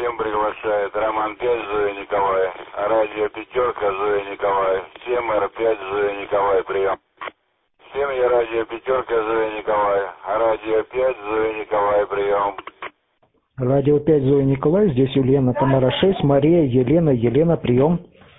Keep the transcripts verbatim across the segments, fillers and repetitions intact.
Всем приглашает Роман пять, Зоя Николай. Радио Пятерка, Зоя Николай. Всем Р пять, Зоя Николай, прием. Всем я Радио Пятерка, Зоя Николай. Радио пять, Зоя Николай, прием. Радио пять, Зоя Николай. Здесь Ульяна, Тамара шесть, Мария, Елена, Елена, прием.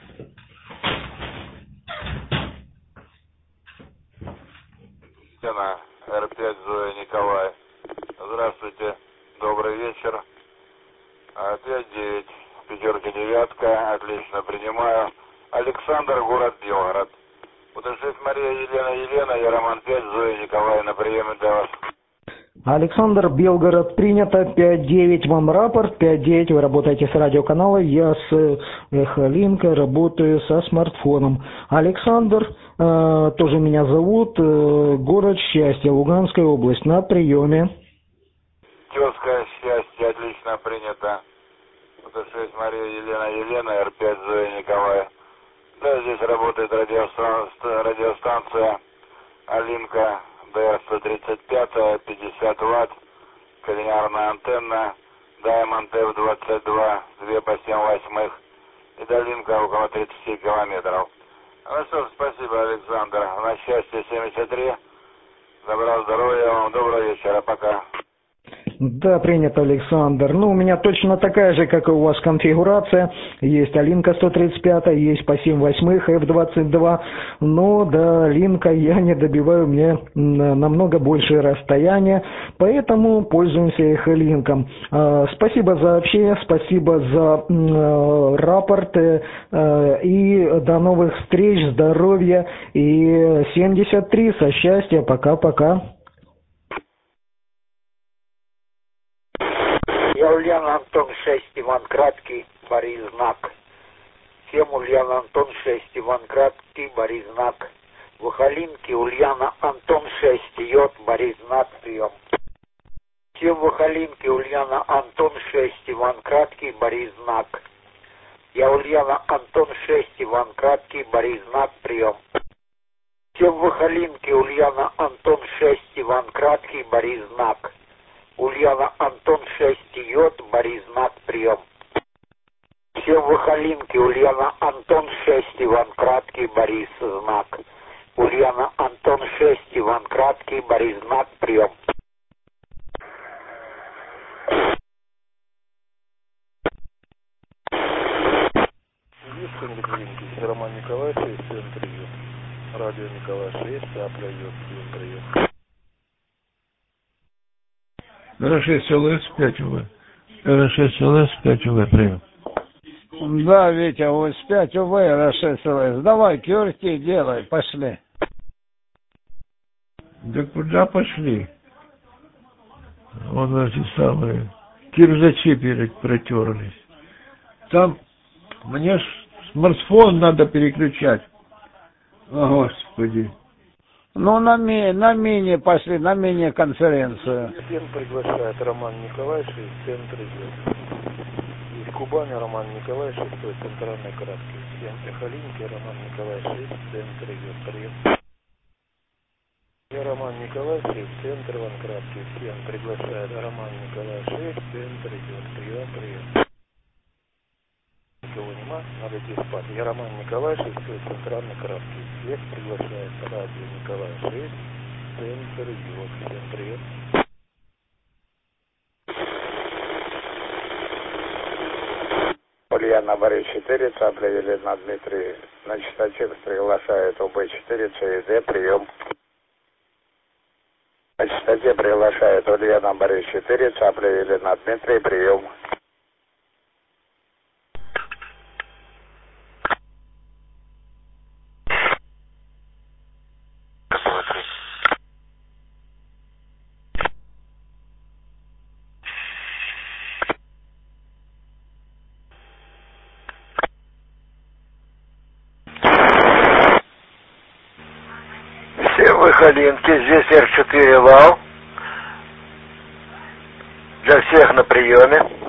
Елена, Р пять, Зоя Николай. Здравствуйте, добрый вечер. пять девять, пятерка девятка, отлично принимаю. Александр, город Белгород. Утешить Мария, Елена, Елена, я Роман пять, Зоя Николай, на приеме для вас. Александр, Белгород, принято. пять девять, вам рапорт. пять девять, вы работаете с радиоканала. Я с Эхолинкой работаю со смартфоном. Александр, э, тоже меня зовут, э, город Счастье, Луганская область, на приеме. Тезка, счастье, отлично принято. Утешить Мария, Елена, Елена, Р пять, Зоя Николай. Да, здесь работает радиостанция, радиостанция Алинка. Д сто тридцать пять, пятьдесят ватт, коллинарная антенна, Diamond эф двадцать два, два по семь восьмых, и долинка около тридцати километров. Ну что ж, спасибо, Александр. На счастье семьдесят три. Добра, здоровья вам, доброго вечера, пока. Да, принято, Александр. Ну, у меня точно такая же, как и у вас, конфигурация. Есть Алинка сто тридцать пять, есть по семь восьмых, эф двадцать два. Но до Алинка я не добиваю, мне намного большее расстояние. Поэтому пользуемся их Алинком. Спасибо за общение, спасибо за э, рапорты. Э, и до новых встреч, здоровья. И семьдесят три со счастья. Пока-пока. Я Ульяна Антон шесть, Иван Краткий, Борис Знак. Всем Ульяна Антон шесть, Иван Краткий, Борис Знак. В Ухалинке Ульяна Антон шесть, Йод, Борис Знак, прием. Всем в Ухалинке Ульяна Антон шесть, Иван Краткий, Борис Знак. Я Ульяна Антон шесть, Иван Краткий, Борис Знак, прием. Всем в Ухалинке Ульяна Антон шесть, Иван Краткий, Борис Знак. Ульяна Антон шесть, Йод, Борис Знак, прием. Всем в Ухалинке Ульяна Антон шесть, Иван Краткий, Борис Знак. Ульяна Антон шесть, Иван Краткий, Борис Знак, прием. Есть кто-нибудь в линке? Роман Николай шесть, всем прием. Радио Николай шесть, Апля Йод, всем прием. эр шесть эл эс пять вэ. эр шесть эл эс пять вэ, прием. Да, Витя, ОС пять УВ, эр шесть эл эс. Давай, кюрти делай, пошли. Да куда пошли? Вон эти самые киржачи перед протерлись. Там мне ж смартфон надо переключать. О, Господи. Ну, на, ми, на мини пошли, на мини-конференцию. Всем приглашает Роман Николай шесть, центр идет. Из Кубани Роман Николай шесть, центральной краски. Всем Эхолинки Роман Николай шесть, центр идет. Прием. Я Роман Николай шесть, центр Иван Краски. Всем приглашает Роман Николай шесть, центр идет. Прием, прием. Никого нема, надо идти спать. Я Роман Николай шесть, центральной краски. Всех приглашает радио Николай шесть, центр идет. Всем привет. Ульяна Борис четыре, Цапля Елена Дмитрий. На частоте приглашает ОБ четыре, ЦИД, прием. На частоте приглашает Ульяна Борис четыре, Цапля Елена Дмитрий, прием. Все выходинки, здесь эр четыре вал. Для всех на приеме.